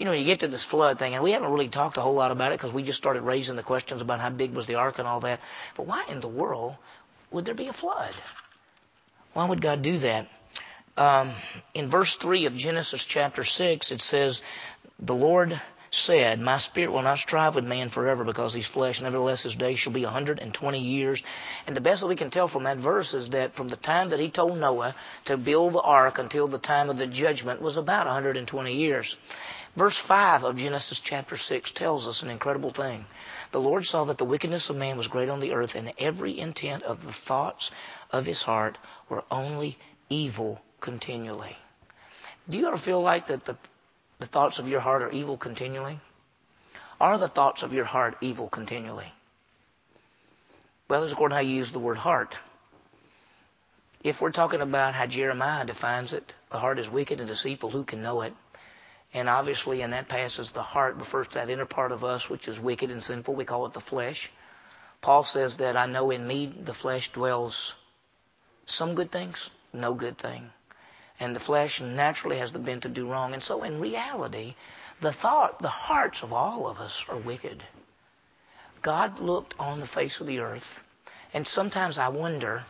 You know, you get to this flood thing, and we haven't really talked a whole lot about it because we just started raising the questions about how big was the ark and all that. But why in the world would there be a flood? Why would God do that? In verse 3 of Genesis chapter 6, it says, the Lord said, my spirit will not strive with man forever because he's flesh. Nevertheless, his days shall be 120 years. And the best that we can tell from that verse is that from the time that he told Noah to build the ark until the time of the judgment was about 120 years. Verse 5 of Genesis chapter 6 tells us an incredible thing. The Lord saw that the wickedness of man was great on the earth, and every intent of the thoughts of his heart were only evil continually. Do you ever feel like that the thoughts of your heart are evil continually? Are the thoughts of your heart evil continually? Well, it's according to how you use the word heart. If we're talking about how Jeremiah defines it, the heart is wicked and deceitful, who can know it? And obviously in that passage, the heart refers to that inner part of us which is wicked and sinful. We call it the flesh. Paul says that I know in me the flesh dwells some good things, no good thing. And the flesh naturally has the bent to do wrong. And so in reality, the hearts of all of us are wicked. God looked on the face of the earth, and sometimes I wonder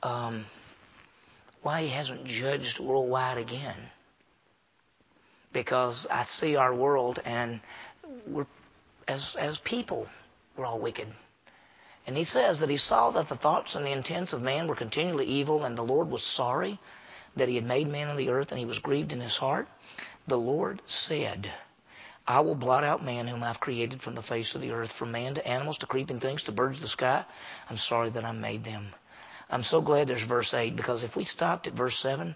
why he hasn't judged worldwide again. Because I see our world, and we're, as people, we're all wicked. And he says that he saw that the thoughts and the intents of man were continually evil, and the Lord was sorry that he had made man on the earth, and he was grieved in his heart. The Lord said, I will blot out man whom I've created from the face of the earth, from man to animals to creeping things to birds of the sky. I'm sorry that I made them. I'm so glad there's verse 8, because if we stopped at verse 7,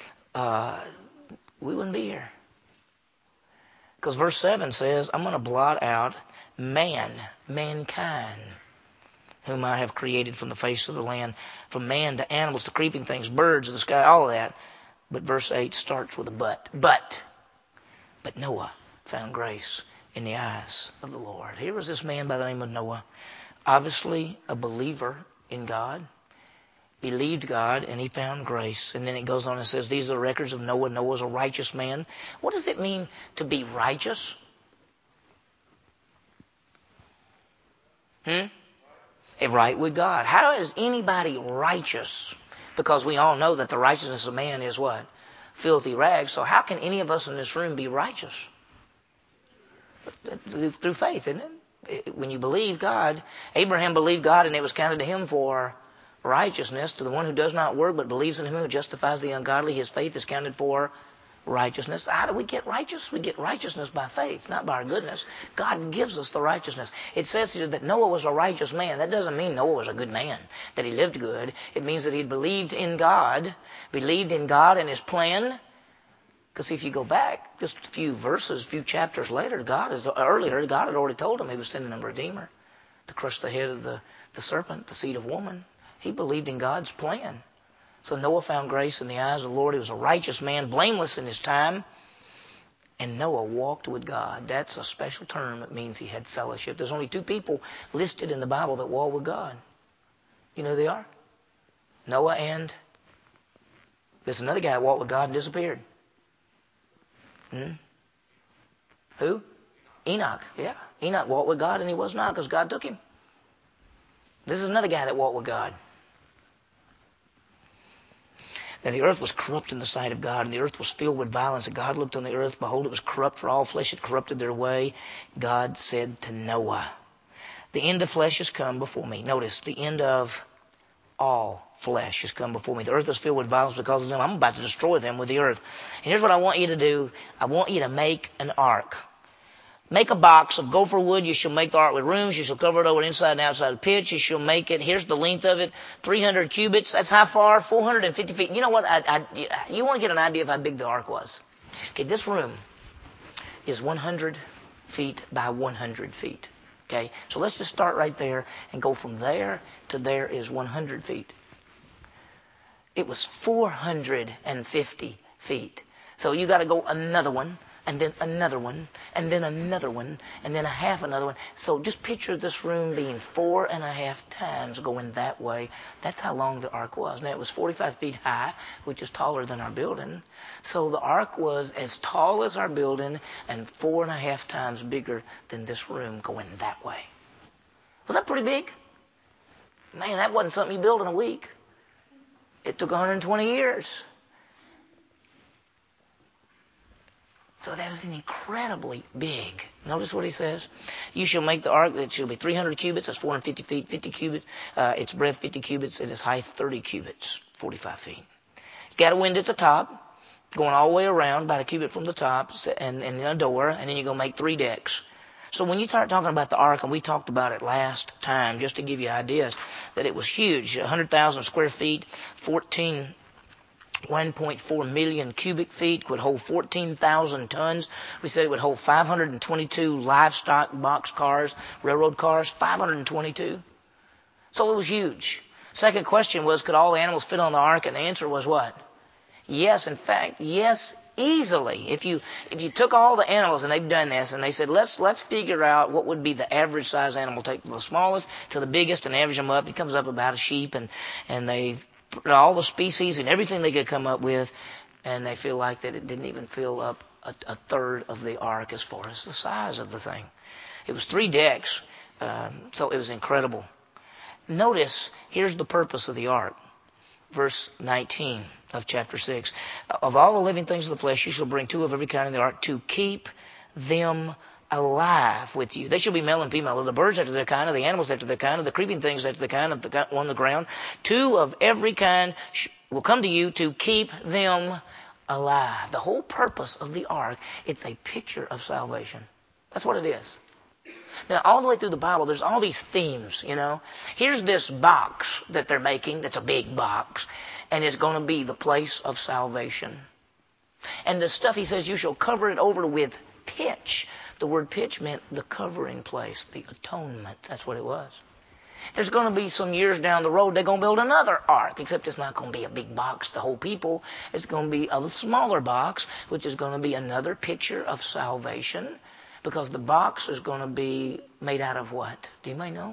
we wouldn't be here. Because verse 7 says, I'm going to blot out mankind, whom I have created from the face of the land, from man to animals to creeping things, birds of the sky, all of that. But verse 8 starts with a but. But Noah found grace in the eyes of the Lord. Here was this man by the name of Noah, obviously a believer in God, believed God, and he found grace. And then it goes on and says, these are the records of Noah. Noah's a righteous man. What does it mean to be righteous? Right with God. How is anybody righteous? Because we all know that the righteousness of man is what? Filthy rags. So how can any of us in this room be righteous? Through faith, isn't it? When you believe God, Abraham believed God, and it was counted to him for righteousness. To the one who does not work but believes in him who justifies the ungodly, his faith is counted for righteousness. How do we get righteous? We get righteousness by faith, not by our goodness. God gives us the righteousness. It says here that Noah was a righteous man. That doesn't mean Noah was a good man, that he lived good. It means that he believed in God and his plan. Because if you go back just a few verses, a few chapters later, God had already told him he was sending a redeemer to crush the head of the serpent, the seed of woman. He believed in God's plan. So Noah found grace in the eyes of the Lord. He was a righteous man, blameless in his time. And Noah walked with God. That's a special term. It means he had fellowship. There's only two people listed in the Bible that walk with God. You know who they are? Noah and there's another guy that walked with God and disappeared. Who? Enoch. Yeah. Enoch walked with God and he was not because God took him. This is another guy that walked with God. Now the earth was corrupt in the sight of God, and the earth was filled with violence. And God looked on the earth, behold, it was corrupt, for all flesh had corrupted their way. God said to Noah, the end of flesh has come before me. Notice, the end of all flesh has come before me. The earth is filled with violence because of them. I'm about to destroy them with the earth. And here's what I want you to do. I want you to make an ark. Make a box of gopher wood. You shall make the ark with rooms. You shall cover it over inside and outside of pitch. You shall make it. Here's the length of it. 300 cubits. That's how far? 450 feet. You know what? You want to get an idea of how big the ark was. Okay, this room is 100 feet by 100 feet. Okay, so let's just start right there and go from there to there is 100 feet. It was 450 feet. So you got to go another one and then another one, and then another one, and then a half another one. So just picture this room being 4.5 times going that way. That's how long the ark was. Now, it was 45 feet high, which is taller than our building. So the ark was as tall as our building and 4.5 times bigger than this room going that way. Was that pretty big? Man, that wasn't something you built in a week. It took 120 years. So that was incredibly big. Notice what he says. You shall make the ark that shall be 300 cubits. That's 450 feet. 50 cubits. Its breadth 50 cubits. And its height 30 cubits. 45 feet. You got a window at the top, going all the way around, about a cubit from the top, and a door. And then you're going to make 3 decks. So when you start talking about the ark, and we talked about it last time, just to give you ideas, that it was huge. 100,000 square feet, 1.4 million cubic feet, could hold 14,000 tons. We said it would hold 522 livestock box cars, railroad cars, 522. So it was huge. Second question was, could all the animals fit on the ark? And the answer was what? Yes, in fact, yes, easily. If you took all the animals, and they've done this, and they said, let's figure out what would be the average size animal. Take from the smallest to the biggest and average them up. It comes up about a sheep, and they all the species and everything they could come up with, and they feel like that it didn't even fill up a third of the ark as far as the size of the thing. It was 3 decks, so it was incredible. Notice, here's the purpose of the ark. Verse 19 of chapter 6. Of all the living things of the flesh, you shall bring 2 of every kind in the ark to keep them alive with you. They shall be male and female, of the birds after their kind, of the animals after their kind, of the creeping things after their kind, of the one on the ground. 2 of every kind will come to you to keep them alive. The whole purpose of the ark, it's a picture of salvation. That's what it is. Now, all the way through the Bible, there's all these themes, you know. Here's this box that they're making that's a big box, and it's going to be the place of salvation. And the stuff, he says, you shall cover it over with pitch. The word pitch meant the covering place, the atonement. That's what it was. There's going to be some years down the road, they're going to build another ark, except it's not going to be a big box, the whole people. It's going to be a smaller box, which is going to be another picture of salvation, because the box is going to be made out of what? Do you may know?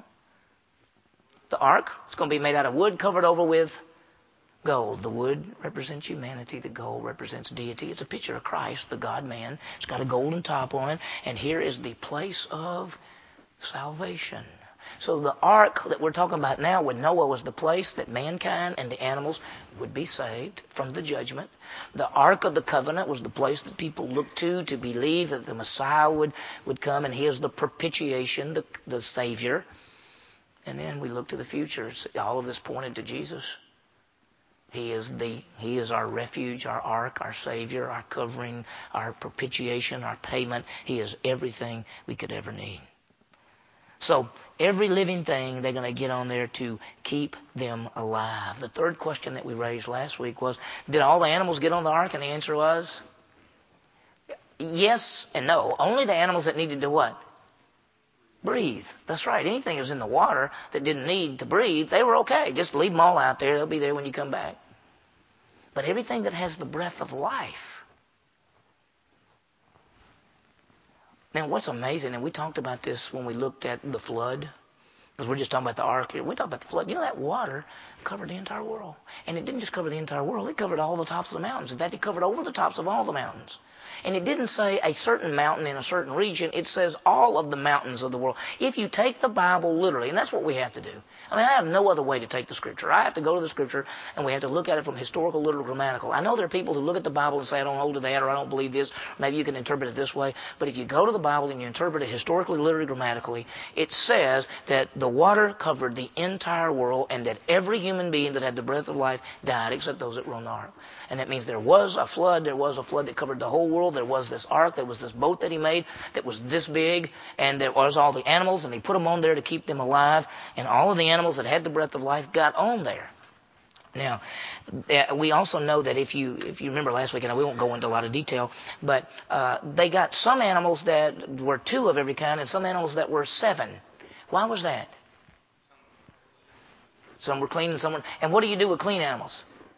The ark is going to be made out of wood covered over with gold. The wood represents humanity. The gold represents deity. It's a picture of Christ, the God-man. It's got a golden top on it. And here is the place of salvation. So the ark that we're talking about now with Noah was the place that mankind and the animals would be saved from the judgment. The Ark of the Covenant was the place that people looked to believe that the Messiah would come, and he is the propitiation, the Savior. And then we look to the future. All of this pointed to Jesus. He is our refuge, our ark, our Savior, our covering, our propitiation, our payment. He is everything we could ever need. So every living thing, they're going to get on there to keep them alive. The third question that we raised last week was, did all the animals get on the ark? And the answer was yes and no. Only the animals that needed to what? Breathe. That's right. Anything that was in the water that didn't need to breathe, they were okay. Just leave them all out there. They'll be there when you come back. But everything that has the breath of life. Now, what's amazing, and we talked about this when we looked at the flood, because we're just talking about the ark here. We talked about the flood. You know, that water covered the entire world. And it didn't just cover the entire world. It covered all the tops of the mountains. In fact, it covered over the tops of all the mountains. And it didn't say a certain mountain in a certain region. It says all of the mountains of the world. If you take the Bible literally, and that's what we have to do. I mean, I have no other way to take the Scripture. I have to go to the Scripture, and we have to look at it from historical, literal, grammatical. I know there are people who look at the Bible and say, I don't hold to that, or I don't believe this. Maybe you can interpret it this way. But if you go to the Bible and you interpret it historically, literally, grammatically, it says that the water covered the entire world, and that every human being that had the breath of life died, except those that were on the ark. And that means there was a flood. There was a flood that covered the whole world. There was this ark. There was this boat that he made that was this big. And there was all the animals, and he put them on there to keep them alive. And all of the animals that had the breath of life got on there. Now, we also know that if you remember last week, and we won't go into a lot of detail, but they got some animals that were 2 of every kind and some animals that were 7. Why was that? Some were clean and some were... And what do you do with clean animals?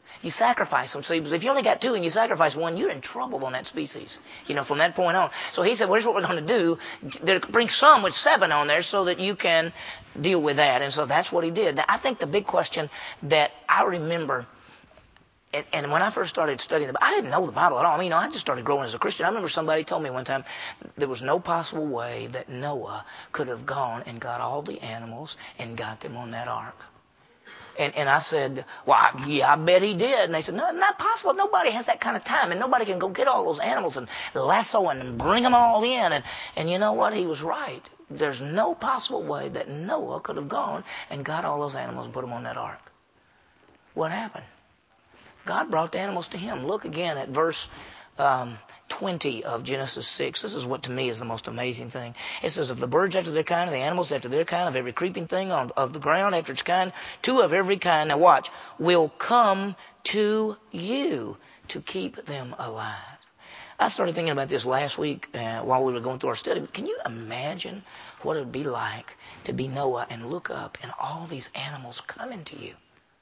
You sacrifice them. So if you only got 2 and you sacrifice 1, you're in trouble on that species, from that point on. So he said, well, here's what we're going to do. Bring some with 7 on there so that you can deal with that. And so that's what he did. I think the big question that I remember, and when I first started studying the Bible, I didn't know the Bible at all. I just started growing as a Christian. I remember somebody told me one time there was no possible way that Noah could have gone and got all the animals and got them on that ark. And I said, well, yeah, I bet he did. And they said, no, not possible. Nobody has that kind of time. And nobody can go get all those animals and lasso and bring them all in. And you know what? He was right. There's no possible way that Noah could have gone and got all those animals and put them on that ark. What happened? God brought the animals to him. Look again at verse 20 of Genesis 6. This is what to me is the most amazing thing. It says, of the birds after their kind, of the animals after their kind, of every creeping thing of the ground after its kind, 2 of every kind, now watch, will come to you to keep them alive. I started thinking about this last week while we were going through our study. Can you imagine what it would be like to be Noah and look up and all these animals coming to you?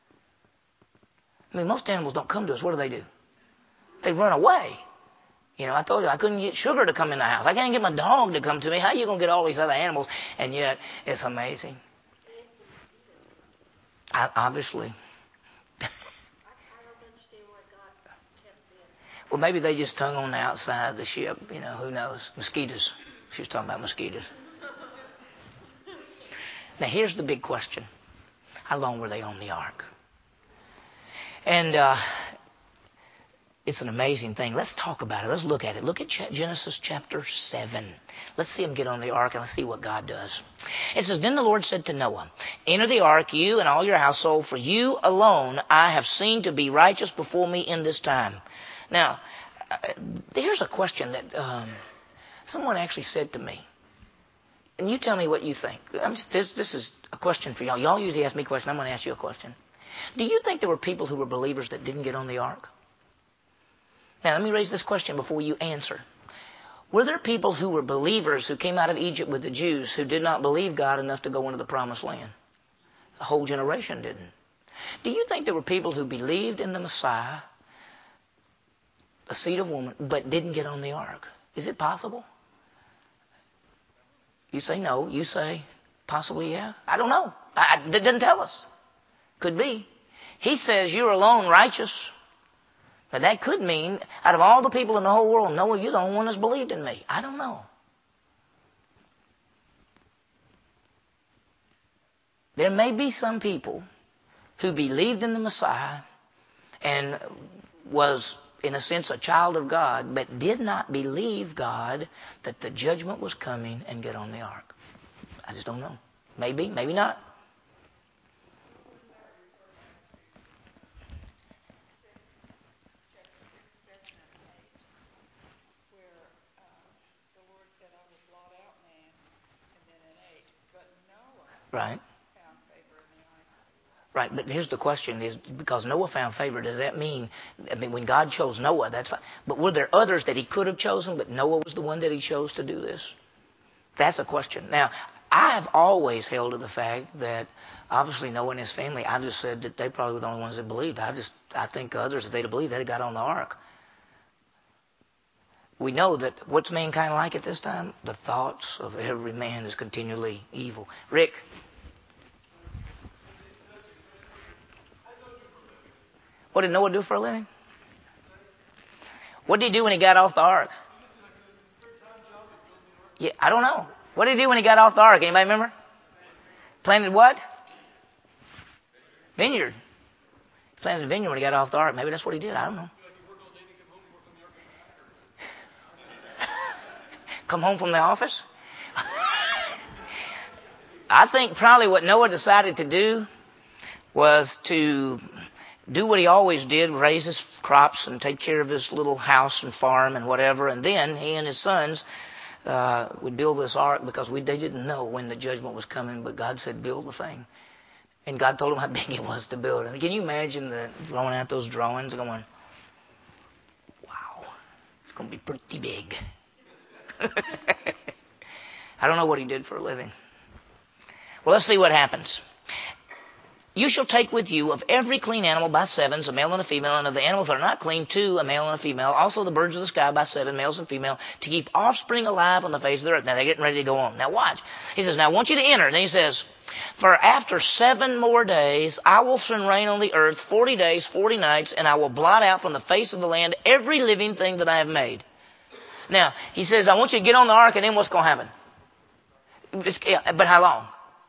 Most animals don't come to us. What do? They run away. I told you I couldn't get Sugar to come in the house. I can't get my dog to come to me. How are you going to get all these other animals? And yet, it's amazing. Obviously. Well, maybe they just hung on the outside of the ship. Who knows? Mosquitoes. She was talking about mosquitoes. Now, here's the big question. How long were they on the ark? And it's an amazing thing. Let's talk about it. Let's look at it. Look at Genesis chapter 7. Let's see them get on the ark and let's see what God does. It says, then the Lord said to Noah, enter the ark, you and all your household, for you alone I have seen to be righteous before me in this time. Now, here's a question that someone actually said to me. And you tell me what you think. This is a question for y'all. Y'all usually ask me questions. I'm going to ask you a question. Do you think there were people who were believers that didn't get on the ark? Now, let me raise this question before you answer. Were there people who were believers who came out of Egypt with the Jews who did not believe God enough to go into the promised land? A whole generation didn't. Do you think there were people who believed in the Messiah, the seed of woman, but didn't get on the ark? Is it possible? You say no. You say possibly yeah. I don't know. It doesn't tell us. Could be. He says you're alone righteous. Now that could mean out of all the people in the whole world, Noah, you're the only one that's believed in me. I don't know. There may be some people who believed in the Messiah and was, in a sense, a child of God, but did not believe God that the judgment was coming and get on the ark. I just don't know. Maybe, maybe not. Right. Right, but here's the question: is because Noah found favor, does that mean? When God chose Noah, that's fine. But were there others that He could have chosen, but Noah was the one that He chose to do this? That's a question. Now, I have always held to the fact that obviously Noah and his family. I've just said that they probably were the only ones that believed. I think others, if they'd have believed, they'd have got on the ark. We know that what's mankind like at this time? The thoughts of every man is continually evil. Rick. What did Noah do for a living? What did he do when he got off the ark? Yeah, I don't know. What did he do when he got off the ark? Anybody remember? Planted what? Vineyard. Planted a vineyard when he got off the ark. Maybe that's what he did. I don't know. Come home from the office? I think probably what Noah decided to do was to do what he always did, raise his crops and take care of his little house and farm and whatever. And then he and his sons would build this ark because they didn't know when the judgment was coming, but God said, build the thing. And God told him how big it was to build it. Can you imagine throwing out those drawings going, wow, it's going to be pretty big. I don't know what he did for a living. Well, let's see what happens. You shall take with you of every clean animal by sevens, a male and a female, and of the animals that are not clean, two, a male and a female. Also the birds of the sky by seven, males and female, to keep offspring alive on the face of the earth. Now they're getting ready to go on. Now watch. He says, now I want you to enter. Then he says, for after 7 more days, I will send rain on the earth 40 days, 40 nights, and I will blot out from the face of the land every living thing that I have made. Now, he says, I want you to get on the ark, and then what's going to happen? But how long?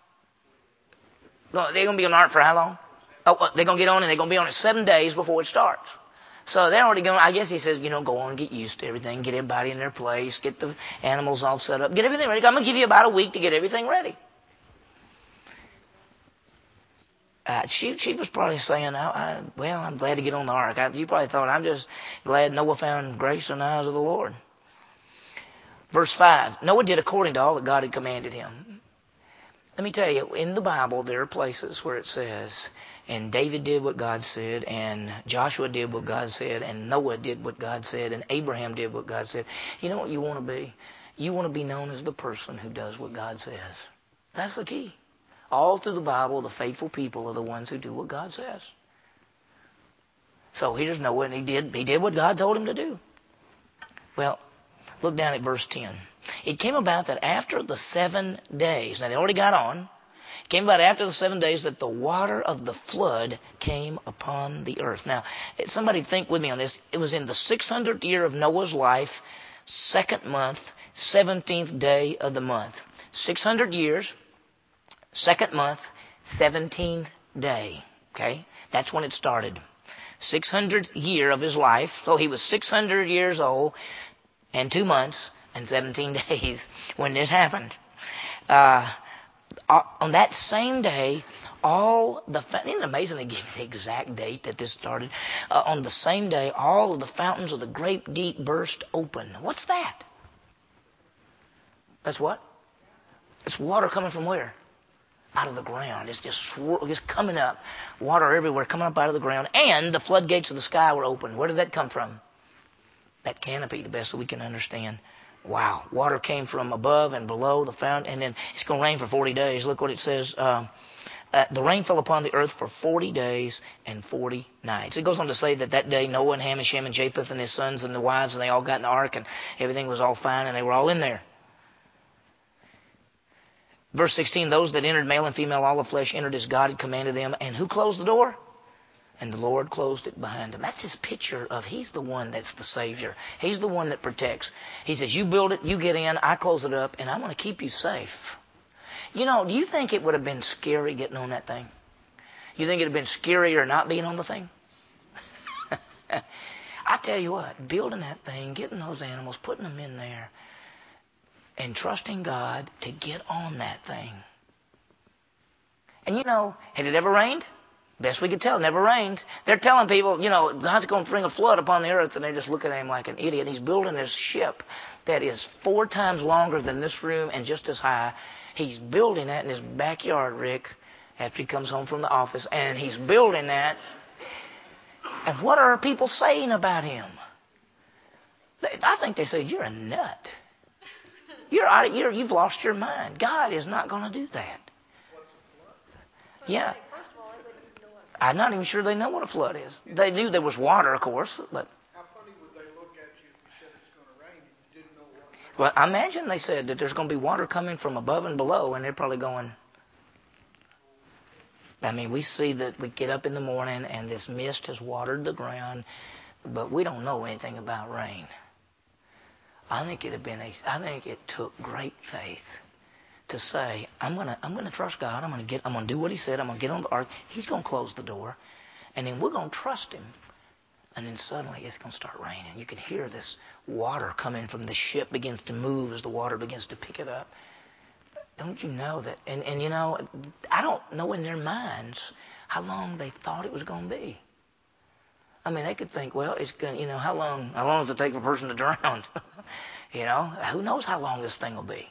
No, they're going to be on the ark for how long? Oh, they're going to get on and they're going to be on it 7 days before it starts. So they're already going, I guess he says, go on and get used to everything, get everybody in their place, get the animals all set up, get everything ready. I'm going to give you about a week to get everything ready. She was probably saying, well, I'm glad to get on the ark. You probably thought, I'm just glad Noah found grace in the eyes of the Lord. Verse 5, Noah did according to all that God had commanded him. Let me tell you, in the Bible, there are places where it says, and David did what God said, and Joshua did what God said, and Noah did what God said, and Abraham did what God said. You know what you want to be? You want to be known as the person who does what God says. That's the key. All through the Bible, the faithful people are the ones who do what God says. So here's Noah, and he did what God told him to do. Well, look down at verse 10. It came about that after the 7 days, now they already got on, it came about after the 7 days that the water of the flood came upon the earth. Now, somebody think with me on this. It was in the 600th year of Noah's life, 2nd month, 17th day of the month. 600 years, 2nd month, 17th day. Okay? That's when it started. 600th year of his life. So he was 600 years old and 2 months and 17 days when this happened. On that same day, isn't it amazing they give the exact date that this started? On the same day, all of the fountains of the great deep burst open. What's that? That's what? It's water coming from where? Out of the ground. It's just coming up. Water everywhere coming up out of the ground. And the floodgates of the sky were open. Where did that come from? That canopy, the best that we can understand. Wow. Water came from above and below the fountain. And then it's going to rain for 40 days. Look what it says. The rain fell upon the earth for 40 days and 40 nights. It goes on to say that day Noah and Ham and Shem and Japheth and his sons and the wives, and they all got in the ark and everything was all fine and they were all in there. Verse 16, those that entered, male and female, all of flesh, entered as God had commanded them. And who closed the door? And the Lord closed it behind him. That's his picture of he's the one that's the Savior. He's the one that protects. He says, you build it, you get in, I close it up, and I'm going to keep you safe. Do you think it would have been scary getting on that thing? You think it would have been scarier not being on the thing? I tell you what, building that thing, getting those animals, putting them in there, and trusting God to get on that thing. And had it ever rained? Best we could tell, it never rained. They're telling people, God's going to bring a flood upon the earth, and they're just looking at him like an idiot. He's building this ship that is 4 times longer than this room and just as high. He's building that in his backyard, Rick, after he comes home from the office, and he's building that. And what are people saying about him? I think they say, you're a nut. You've lost your mind. God is not going to do that. Yeah. I'm not even sure they know what a flood is. They knew there was water, of course, but. How funny would they look at you if you said it's going to rain and you didn't know what? Well, I imagine they said that there's going to be water coming from above and below, and they're probably going. We see that we get up in the morning and this mist has watered the ground, but we don't know anything about rain. I think it took great faith to say, I'm gonna trust God. I'm gonna do what He said. I'm gonna get on the ark. He's gonna close the door, and then we're gonna trust Him. And then suddenly it's gonna start raining. You can hear this water coming from the ship begins to move as the water begins to pick it up. Don't you know that? And I don't know in their minds how long they thought it was gonna be. They could think, well, it's gonna, how long does it take for a person to drown? Who knows how long this thing will be?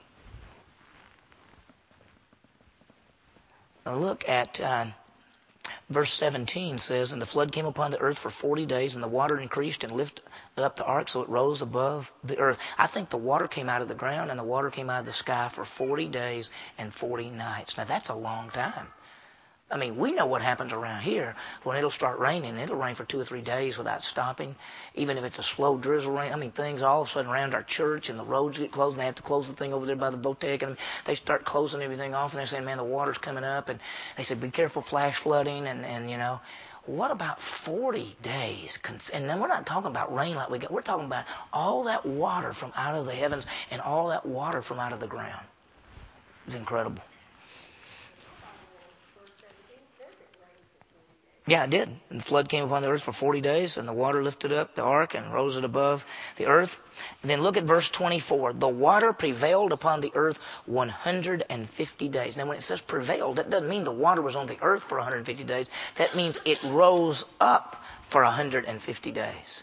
Now look at verse 17 says, and the flood came upon the earth for 40 days, and the water increased and lifted up the ark so it rose above the earth. I think the water came out of the ground and the water came out of the sky for 40 days and 40 nights. Now that's a long time. I mean, we know what happens around here when it'll start raining. It'll rain for 2 or 3 days without stopping, even if it's a slow drizzle rain. I mean, things all of a sudden around our church and the roads get closed, and they have to close the thing over there by the Botec, and they start closing everything off, and they're saying, man, the water's coming up, and they said, be careful, flash flooding, and you know. What about 40 days? And then we're not talking about rain like we got. We're talking about all that water from out of the heavens and all that water from out of the ground. It's incredible. Yeah, it did. And the flood came upon the earth for 40 days, and the water lifted up the ark and rose it above the earth. And then look at verse 24. The water prevailed upon the earth 150 days. Now, when it says prevailed, that doesn't mean the water was on the earth for 150 days. That means it rose up for 150 days.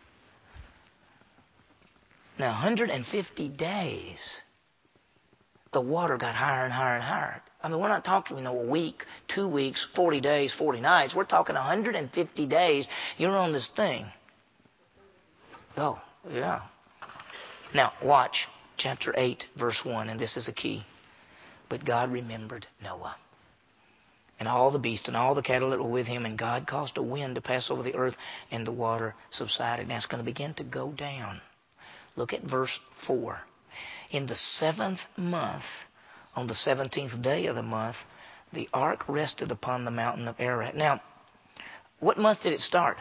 Now, 150 days, the water got higher and higher and higher. I mean, we're not talking, a week, 2 weeks, 40 days, 40 nights. We're talking 150 days. You're on this thing. Oh, yeah. Now, watch chapter 8, verse 1, and this is the key. But God remembered Noah and all the beasts and all the cattle that were with him, and God caused a wind to pass over the earth, and the water subsided. Now, it's going to begin to go down. Look at verse 4. In the 7th month, on the 17th day of the month, the ark rested upon the mountain of Ararat. Now, what month did it start?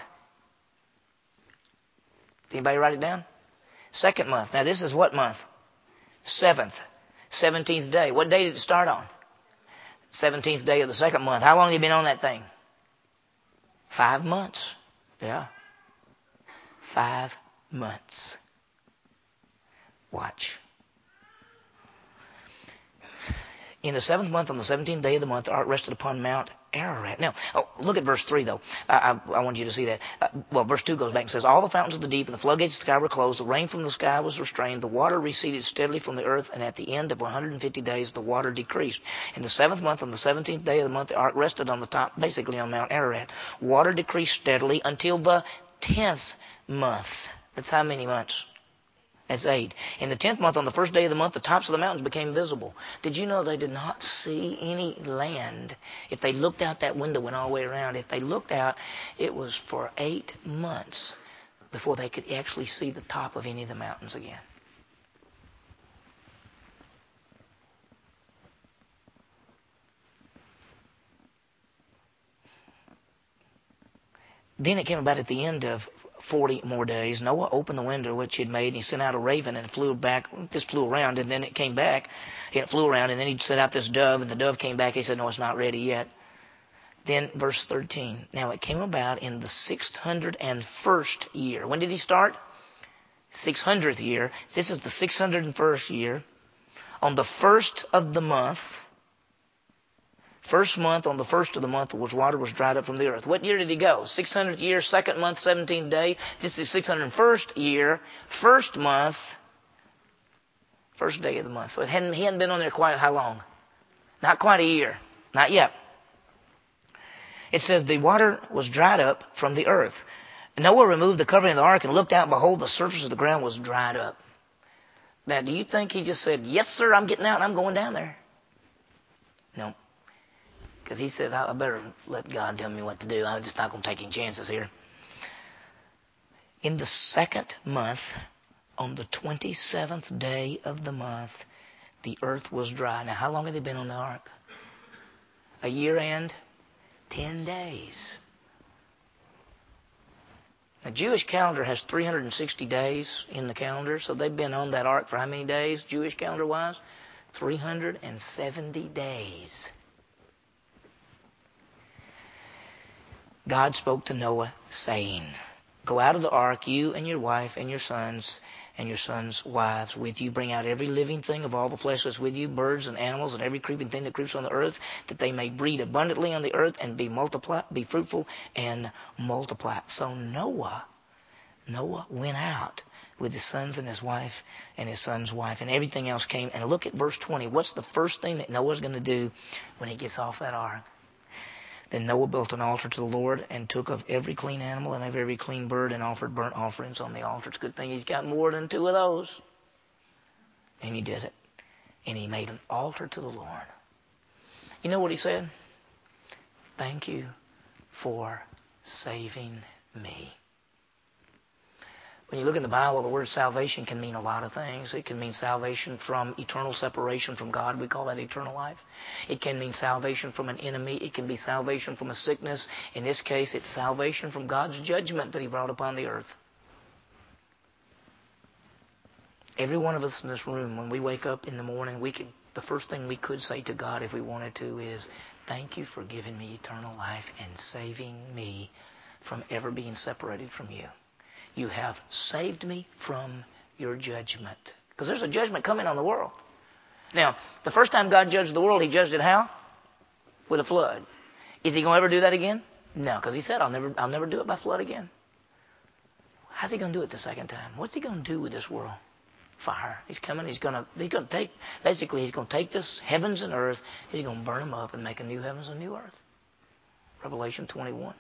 Did anybody write it down? 2nd month. Now, this is what month? 7th. 17th day. What day did it start on? 17th day of the 2nd month. How long have you been on that thing? 5 months. Yeah. 5 months. Watch. In the 7th month, on the 17th day of the month, the ark rested upon Mount Ararat. Now, look at verse 3, though. I want you to see that. Verse 2 goes back and says, all the fountains of the deep and the floodgates of the sky were closed. The rain from the sky was restrained. The water receded steadily from the earth. And at the end of 150 days, the water decreased. In the 7th month, on the 17th day of the month, the ark rested on the top, basically on Mount Ararat. Water decreased steadily until the 10th month. That's how many months? That's 8. In the 10th month, on the 1st day of the month, the tops of the mountains became visible. Did you know they did not see any land? If they looked out that window, went all the way around, if they looked out, it was for 8 months before they could actually see the top of any of the mountains again. Then it came about at the end of 40 more days. Noah opened the window which he had made, and he sent out a raven, and it flew back, just flew around, and then it came back. It flew around, and then he sent out this dove, and the dove came back. He said, no, it's not ready yet. Then verse 13. Now it came about in the 601st year. When did he start? 600th year. This is the 601st year. On the 1st of the month, first month, on the 1st of the month, was water was dried up from the earth. What year did he go? 600th year, 2nd month, 17th day. This is 601st year, 1st month, 1st day of the month. So he hadn't been on there quite how long? Not quite a year. Not yet. It says the water was dried up from the earth. Noah removed the covering of the ark and looked out, and behold, the surface of the ground was dried up. Now, do you think he just said, yes, sir, I'm getting out and I'm going down there? No. Because he says, I better let God tell me what to do. I'm just not going to take any chances here. In the 2nd month, on the 27th day of the month, the earth was dry. Now, how long have they been on the ark? A year and 10 days. The Jewish calendar has 360 days in the calendar, so they've been on that ark for how many days, Jewish calendar-wise? 370 days. God spoke to Noah, saying, go out of the ark, you and your wife and your sons wives with you. Bring out every living thing of all the flesh that's with you, birds and animals and every creeping thing that creeps on the earth, that they may breed abundantly on the earth and be fruitful and multiply. So Noah went out with his sons and his wife and his son's wife, and everything else came. And look at verse 20. What's the first thing that Noah's going to do when he gets off that ark? Then Noah built an altar to the Lord and took of every clean animal and of every clean bird and offered burnt offerings on the altar. It's a good thing he's got more than 2 of those. And he did it. And he made an altar to the Lord. You know what he said? Thank you for saving me. When you look in the Bible, the word salvation can mean a lot of things. It can mean salvation from eternal separation from God. We call that eternal life. It can mean salvation from an enemy. It can be salvation from a sickness. In this case, it's salvation from God's judgment that He brought upon the earth. Every one of us in this room, when we wake up in the morning, the first thing we could say to God if we wanted to is, thank you for giving me eternal life and saving me from ever being separated from you. You have saved me from your judgment. Because there's a judgment coming on the world. Now, the first time God judged the world, He judged it how? With a flood. Is He going to ever do that again? No, because He said, I'll never do it by flood again. How's He going to do it the second time? What's He going to do with this world? Fire. He's coming. He's going to take this heavens and earth. He's going to burn them up and make a new heavens and new earth. Revelation 21.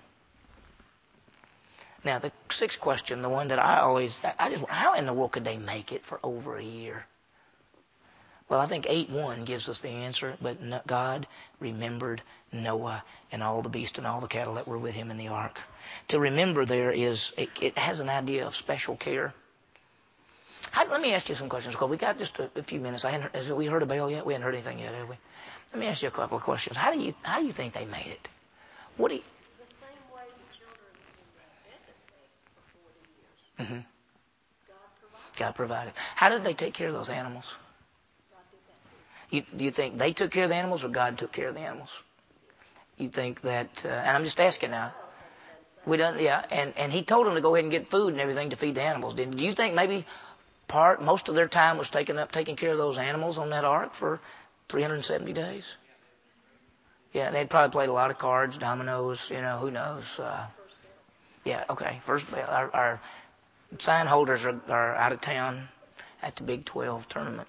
Now, the sixth question, the one that how in the world could they make it for over a year? Well, I think 8:1 gives us the answer. But God remembered Noah and all the beasts and all the cattle that were with him in the ark. To remember there it has an idea of special care. Let me ask you some questions, because we got just a few minutes. Have we heard of Baal yet? We haven't heard anything yet, have we? Let me ask you a couple of questions. How do you think they made it? The same way the children in the desert begged for 40 years. Mm-hmm. God provided. How did they take care of those animals? God did that too. Do you think they took care of the animals or God took care of the animals? You think that, and I'm just asking now. We done, yeah, and He told them to go ahead and get food and everything to feed the animals. Do you think maybe most of their time was taken up taking care of those animals on that ark for 370 days? Yeah, they'd probably played a lot of cards, dominoes, who knows. Yeah, okay. First, our sign holders are out of town at the Big 12 tournament.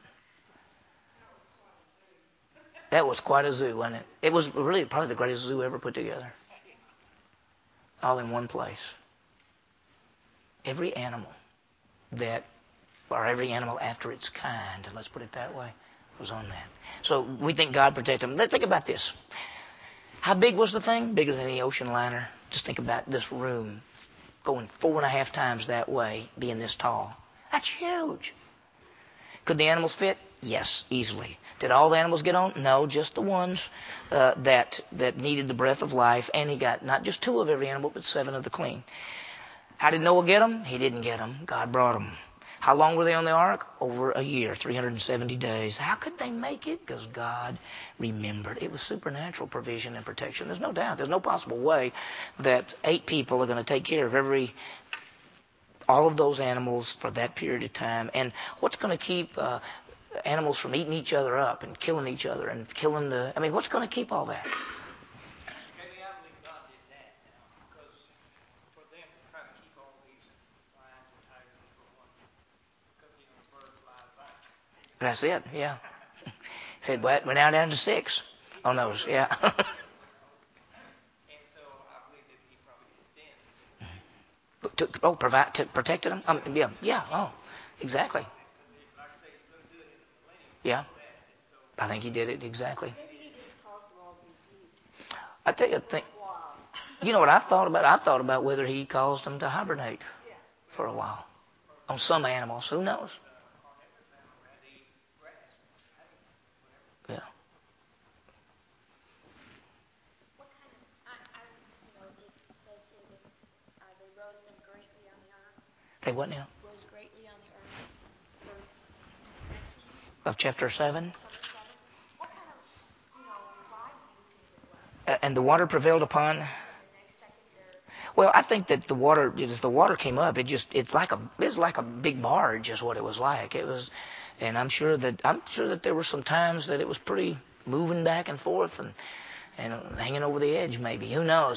That was quite a zoo, wasn't it? It was really probably the greatest zoo ever put together. All in one place. Every animal every animal after its kind, let's put it that way, was on that. So we think God protected them. Let's think about this. How big was the thing? Bigger than any ocean liner. Just think about this room going 4.5 times that way, being this tall. That's huge. Could the animals fit? Yes, easily. Did all the animals get on? No, just the ones that needed the breath of life. And He got not just 2 of every animal, but 7 of the clean. How did Noah get them? He didn't get them. God brought them. How long were they on the ark? Over a year, 370 days. How could they make it? Because God remembered. It was supernatural provision and protection. There's no doubt. There's no possible way that 8 people are going to take care of all of those animals for that period of time. And what's going to keep animals from eating each other up and killing each other and killing what's going to keep all that? That's it, yeah. Said, went down to 6 on those, yeah. And so I believe that He probably did then. Protected them? Exactly. Yeah. I think He did it, exactly. Maybe He just caused them all to be mute. I tell you, you know what I thought about? I thought about whether He caused them to hibernate for a while. On some animals, who knows? Yeah. What kind of, it says here that they rose them greatly on the earth. They what now? Rose greatly on the earth. Verse 19. Of chapter 7? Chapter 7. What kind of, why do you think it was? And the water prevailed upon... And the next second they're... Well, I think that as the water came up, it's like a big barge is what it was like. It was, and I'm sure that there were some times that it was pretty moving back and forth and hanging over the edge maybe. Who knows,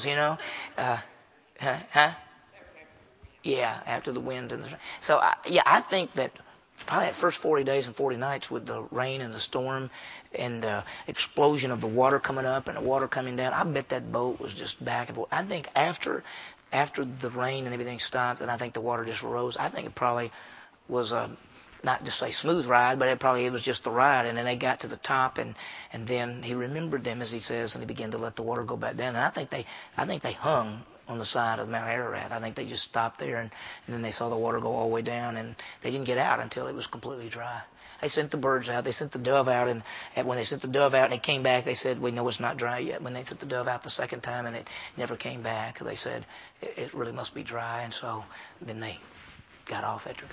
Yeah, after the wind and so I think that probably that first 40 days and 40 nights with the rain and the storm and the explosion of the water coming up and the water coming down, I bet that boat was just back and forth. I think after the rain and everything stopped and I think the water just rose, I think it probably was not to say smooth ride, but it was just the ride. And then they got to the top, and then he remembered them, as he says, and he began to let the water go back down. And I think they hung on the side of Mount Ararat. I think they just stopped there, and then they saw the water go all the way down, and they didn't get out until it was completely dry. They sent the birds out. They sent the dove out, and when they sent the dove out and it came back, they said, "We know it's not dry yet." When they sent the dove out the second time and it never came back, they said, "It really must be dry." And so then they got off after.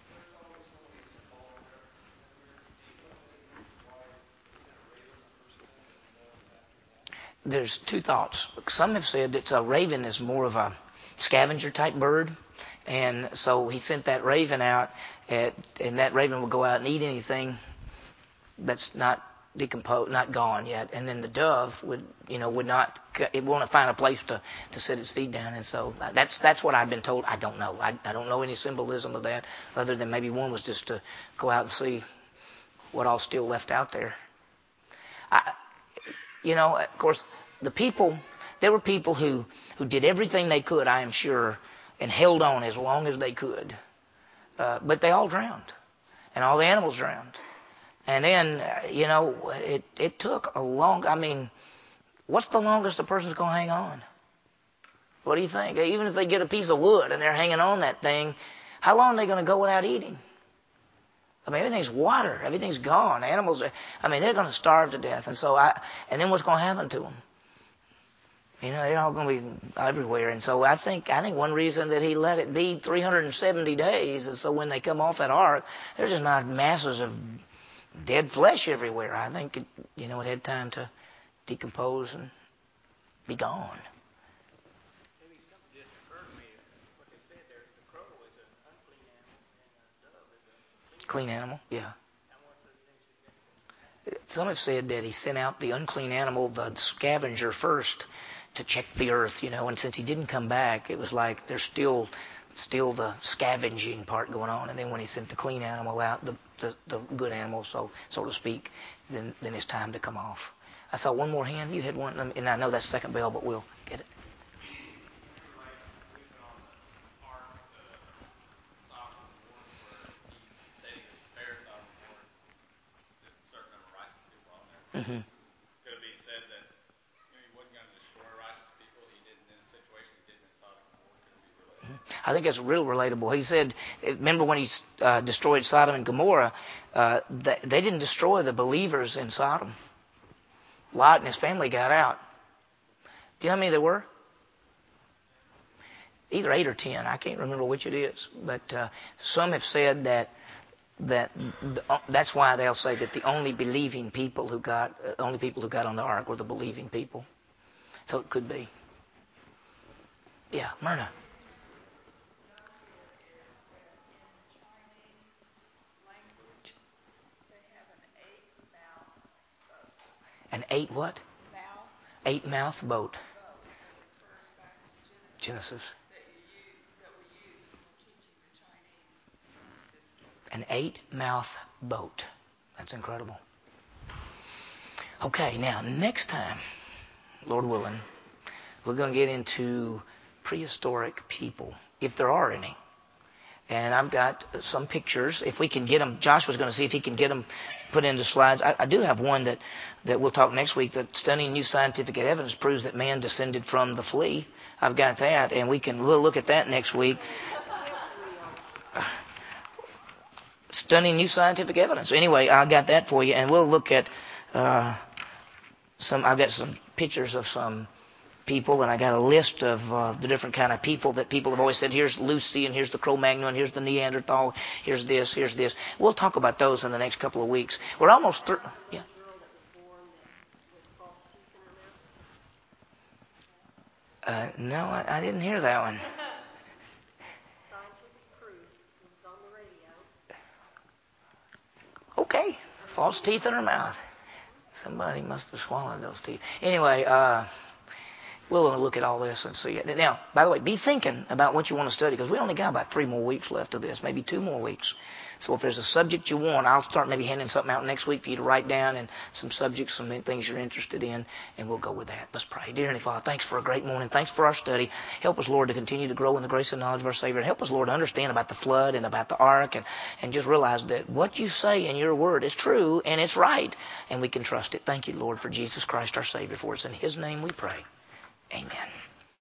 There's two thoughts. Some have said that a raven is more of a scavenger type bird. And so he sent that raven out, and that raven would go out and eat anything that's not decomposed, not gone yet. And then the dove would not, it want to find a place to set its feet down. And so that's what I've been told. I don't know. I don't know any symbolism of that other than maybe one was just to go out and see what all's still left out there. Of course, there were people who did everything they could, I am sure, and held on as long as they could. But they all drowned, and all the animals drowned. And then, it took a long, what's the longest a person's going to hang on? What do you think? Even if they get a piece of wood and they're hanging on that thing, how long are they going to go without eating? Everything's water. Everything's gone. Animals they're going to starve to death. And and then what's going to happen to them? They're all going to be everywhere. And so I think one reason that he let it be 370 days is so when they come off that ark, there's just not masses of dead flesh everywhere. I think it had time to decompose and be gone. Maybe something just occurred to me. What they said there, the crow is an unclean animal and a dove is a clean animal. Yeah. And what's the significance? Some have said that he sent out the unclean animal, the scavenger, first to check the earth, and since he didn't come back, it was like there's still the scavenging part going on. And then when he sent the clean animal out, the good animal, so to speak, then it's time to come off. I saw one more hand. You had one, and I know that's second bell, but we'll get it. Mm-hmm. Could it be said that he wasn't going to destroy righteous people? He didn't in a situation he didn't in Sodom and Gomorrah. Could it be related? I think that's real relatable. He said, remember when he destroyed Sodom and Gomorrah, they didn't destroy the believers in Sodom. Lot and his family got out. Do you know how many there were? Either 8 or 10. I can't remember which it is. But some have said that's why they'll say that the only believing people who got on the ark were the believing people. So it could be. Yeah, Myrna. An 8 what? 8-mouth boat. Genesis. An 8-mouth boat. That's incredible. Okay, now next time, Lord willing, we're going to get into prehistoric people, if there are any. And I've got some pictures. If we can get them, Josh was going to see if he can get them put into slides. I do have one that we'll talk next week. That stunning new scientific evidence proves that man descended from the flea. I've got that, and we'll look at that next week. Stunning new scientific evidence. Anyway, I got that for you, and we'll look at I've got some pictures of some people, and I got a list of the different kind of people that people have always said, here's Lucy, and here's the Cro-Magnon, and here's the Neanderthal, here's this. We'll talk about those in the next couple of weeks. We're almost through. Yeah. No, I didn't hear that one. Okay, false teeth in her mouth. Somebody must have swallowed those teeth. Anyway, We'll look at all this and see it. Now, by the way, be thinking about what you want to study because we only got about 3 more weeks left of this, maybe 2 more weeks. So if there's a subject you want, I'll start maybe handing something out next week for you to write down and some subjects, some things you're interested in, and we'll go with that. Let's pray. Dear Heavenly Father, thanks for a great morning. Thanks for our study. Help us, Lord, to continue to grow in the grace and knowledge of our Savior. And help us, Lord, to understand about the flood and about the ark and just realize that what you say in your word is true and it's right, and we can trust it. Thank you, Lord, for Jesus Christ, our Savior. For it's in His name we pray. Amen.